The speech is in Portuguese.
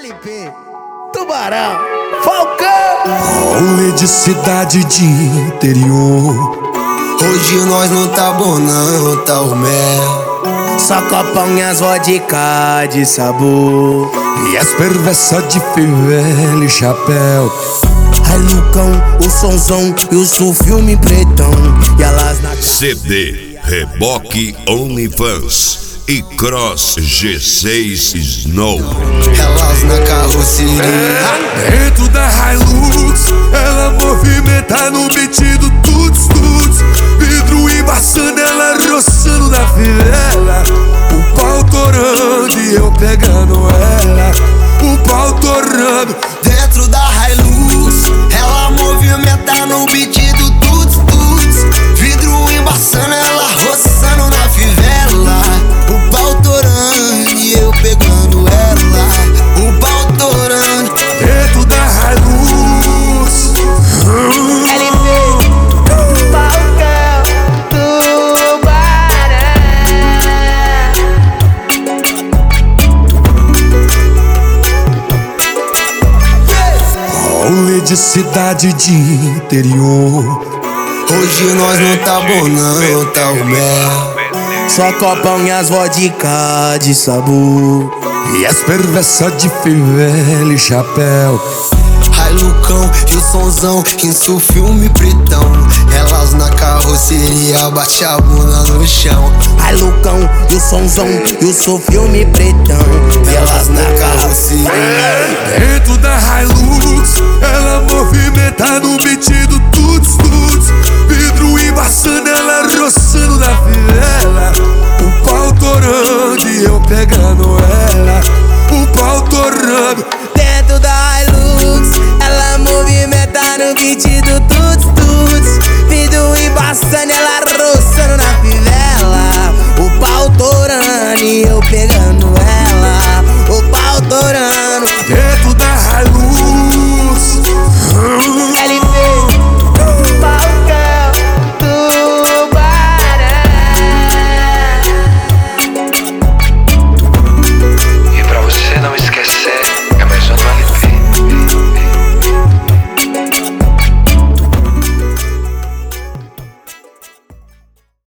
LP, Tubarão, Falcão. Rolê de cidade de interior. Hoje nós não tá bom não, tá o mel. Só copão e as vodka de sabor. E as perversas de fivela e chapéu. Ai Lucão, o sonzão e o filme pretão. E elas na CD, Reboque OnlyFans e Cross G6 Snow. Elas na carroceria. Dentro da Hilux, ela movimenta no beat do tuts tuts. Vidro embaçando, ela roçando na fivela. O pau torando e eu pegando ela. O pau torando. Dentro da Hilux, ela movimenta no beat do tuts tuts. Vidro embaçando, ela roçando na fivela. O pau torando e eu pegando ela. O pau torando. Dentro da Hilux. LP, Falcão, Tubarão. Rolê de cidade de interior. Hoje nós não tá bom não, tá o mel. Só copão e as vodka de sabor. E as perversas de fivela e chapéu. Ai Lucão e o sonzão, isso filme pretão. Elas na carroceria, bate a bunda no chão. Ai Lucão, e o sonzão e o filme pretão. E elas na carroceria. Dentro da Hilux, ela movimenta no beat do tuts tuts. Vidro embaçando, ela roçando na fivela. O pau torando e eu pegando